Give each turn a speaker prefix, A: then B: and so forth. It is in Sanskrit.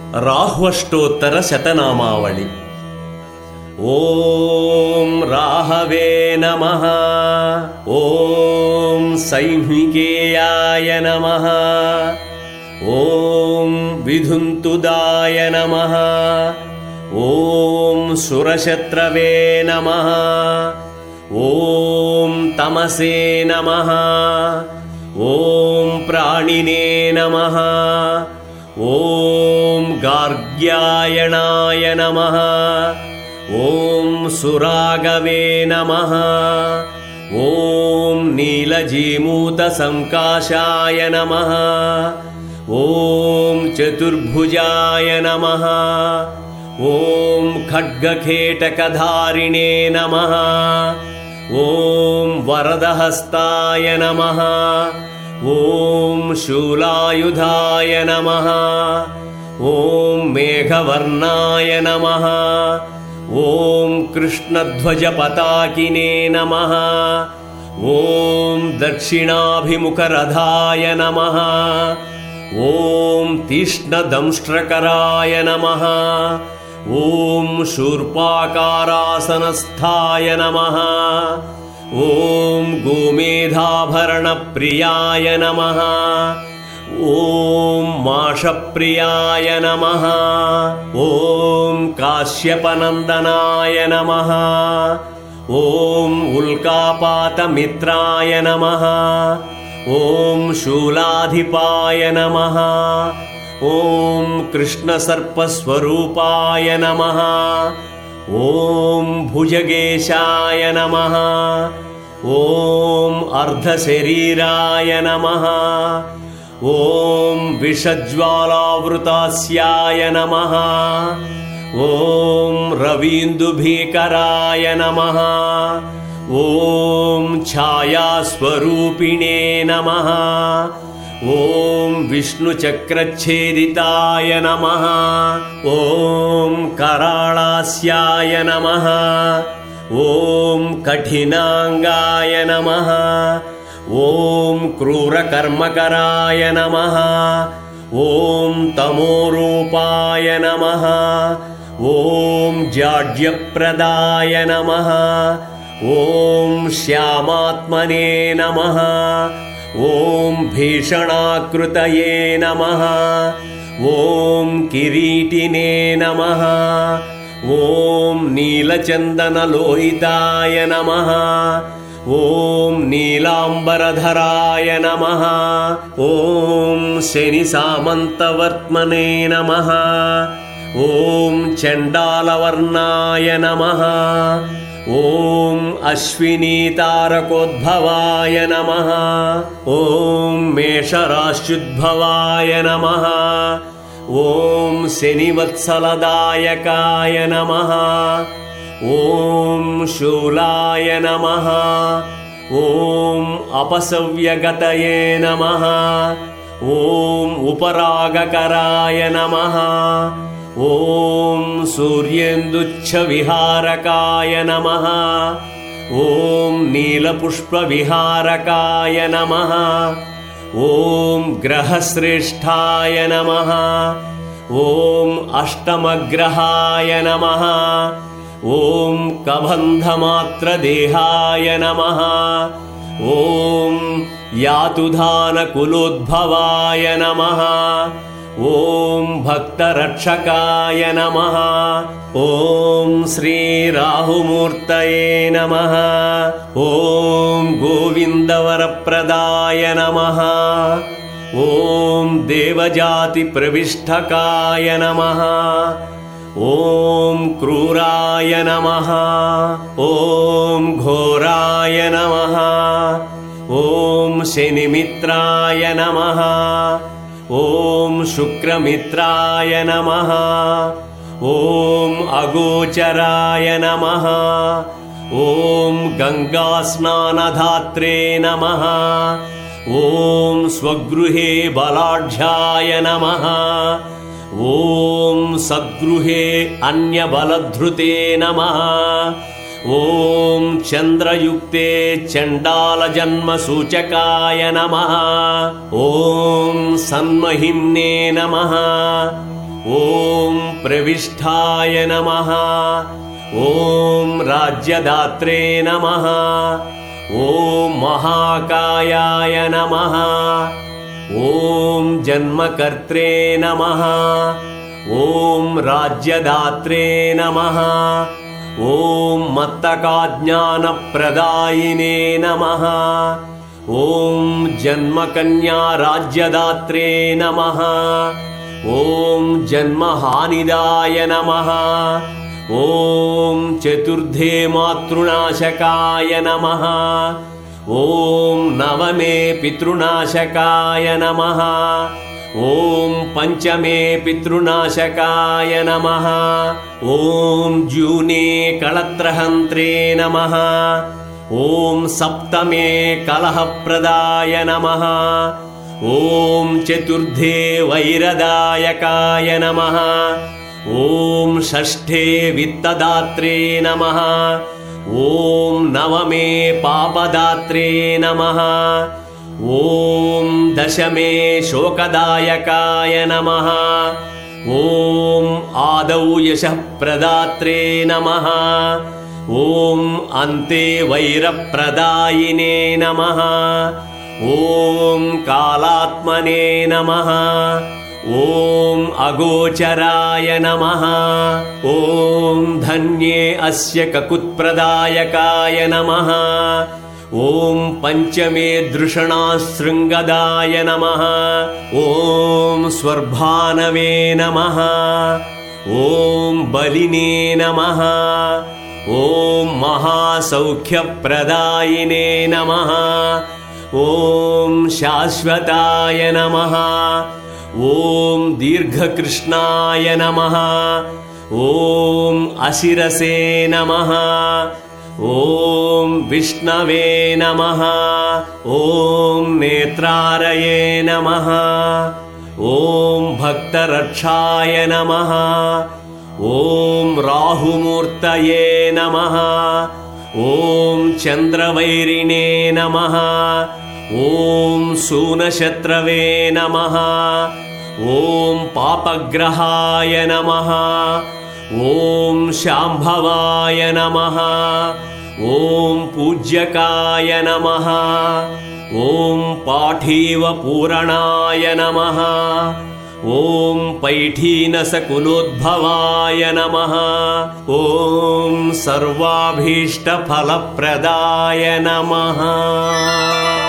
A: राह्वष्टोत्तर शतनामावळि। ॐ राहवे नमः। ॐ संहिकेयाय नमः। ॐ विधुन्तुदाय नमः। ॐ सुरशत्रवे नमः। ॐ तमसे नमः। ॐ प्राणिने नमः। ॐ गार्ग्यायणाय नमः। ॐ सुरागवे नमः। ॐ नीलजीमूतसंकाशाय नमः। ॐ चतुर्भुजाय नमः। ॐ खड्गखेटकधारिणे नमः। ॐ वरदहस्ताय नमः। ॐ शूलायुधाय नमः। ॐ मेघवर्णाय नमः। ॐ कृष्णध्वजपताकिने नमः। ॐ दक्षिणाभिमुखरथाय नमः। ॐ तीक्ष्णदंष्ट्रकराय नमः। ॐ शूर्पाकारासनस्थाय नमः। ॐ गोमेधाभरणप्रियाय नमः। ॐ माषप्रियाय नमः। ॐ काश्यपनन्दनाय नमः। ॐ उल्कापातमित्राय नमः। ॐ शूलाधिपाय नमः। ॐ कृष्णसर्पस्वरूपाय नमः। ॐ भुजगेशाय नमः। ॐ अर्धशरीराय नमः। ॐ विषज्वालावृतास्याय नमः। ॐ रवीन्दुभीकराय नमः। ॐ छायास्वरूपिणे नमः। ॐ विष्णुचक्रच्छेदिताय नमः। ॐ कराळास्याय नमः। ॐ कठिनाङ्गाय नमः। ॐ क्रूरकर्मकराय नमः। ॐ तमोरूपाय नमः। ॐ जाड्यप्रदाय नमः। ॐ श्यामात्मने नमः। ॐ भीषणाकृतये नमः। ॐ किरीटिने नमः। ॐ नीलचन्दनलोहिताय नमः। ॐ नीलाम्बरधराय नमः। ॐ शनिसामन्तवर्त्मने नमः। ॐ चण्डालवर्णाय नमः। ॐ अश्विनीतारकोद्भवाय नमः। ॐ मेषराश्युद्भवाय नमः। ॐ शनिवत्सलदायकाय नमः। ॐ शूलाय नमः। ॐ अपसव्यगतये नमः। ॐ उपरागकराय नमः। ॐ सूर्येन्दुच्छविहारकाय नमः। ॐ नीलपुष्पविहारकाय नमः। ॐ ग्रहश्रेष्ठाय नमः। ॐ अष्टमग्रहाय नमः। ॐ कबन्धमात्रदेहाय नमः। ॐ यातुधानकुलोद्भवाय नमः। ॐ भक्तरक्षकाय नमः। ॐ श्रीराहुमूर्तये नमः। ॐ गोविन्दवरप्रदाय नमः। ॐ देवजातिप्रविष्टकाय नमः। ॐ क्रूराय नमः। ॐ घोराय नमः। ॐ शनिमित्राय नमः। ॐ शुक्रमित्राय नमः। ॐ अगोचराय नमः। ॐ गङ्गास्नानधात्रे नमः। ॐ स्वगृहे बलाढ्याय नमः। ॐ सद्गृहे अन्यबलधृते नमः। ॐ चन्द्रयुक्ते चण्डालजन्मसूचकाय नमः। ॐ सन्महिम्ने नमः। ॐ प्रविष्ठाय नमः। ॐ राज्यदात्रे नमः। ॐ महाकायाय नमः। ॐ जन्मकर्त्रे नमः। ॐ राज्यदात्रे नमः। ॐ मत्तकाज्ञानप्रदायिने नमः। ॐ जन्मकन्या राज्यदात्रे नमः। ॐ जन्महानिदाय नमः। ॐ चतुर्थे मातृनाशकाय नमः। ॐ नवमे पितृनाशकाय नमः। ॐ पंचमे पितृनाशकाय नमः। ॐ जूने कलत्रहन्त्रे नमः। ॐ सप्तमे कलहप्रदाय नमः। ॐ चतुर्थे वैरदायकाय नमः। ॐ षष्ठे वित्तदात्रे नमः। ॐ नवमे पापदात्रे नमः। ॐ दशमे शोकदायकाय नमः। ॐ आदौ यशःप्रदात्रे नमः। ॐ अन्ते वैरप्रदायिने नमः। ॐ कालात्मने नमः। ॐ अगोचराय नमः। ॐ धन्ये अस्य ककुत्प्रदायकाय नमः। ॐ पंचमे दृषणाशृङ्गदाय नमः। ॐ स्वर्भानवे नमः। ॐ बलिने नमः। ॐ महासौख्यप्रदायिने नमः। ॐ शाश्वताय नमः। ॐ दीर्घकृष्णाय नमः। ॐ अशिरसे नमः। ॐ विष्णवे नमः। ॐ नेत्रारये नमः। ॐ भक्तरक्षाय नमः। ॐ राहुमूर्तये नमः। ॐ चन्द्रवैरिणे नमः। ॐ सूनशत्रवे नमः। ॐ पापग्रहाय नमः। ॐ शाम्भवाय नमः। ॐ पूज्यकाय नमः। ॐ पाठीवपूरणाय नमः। ॐ पैठीनसकुलोद्भवाय नमः। ॐ सर्वाभीष्टफलप्रदाय नमः।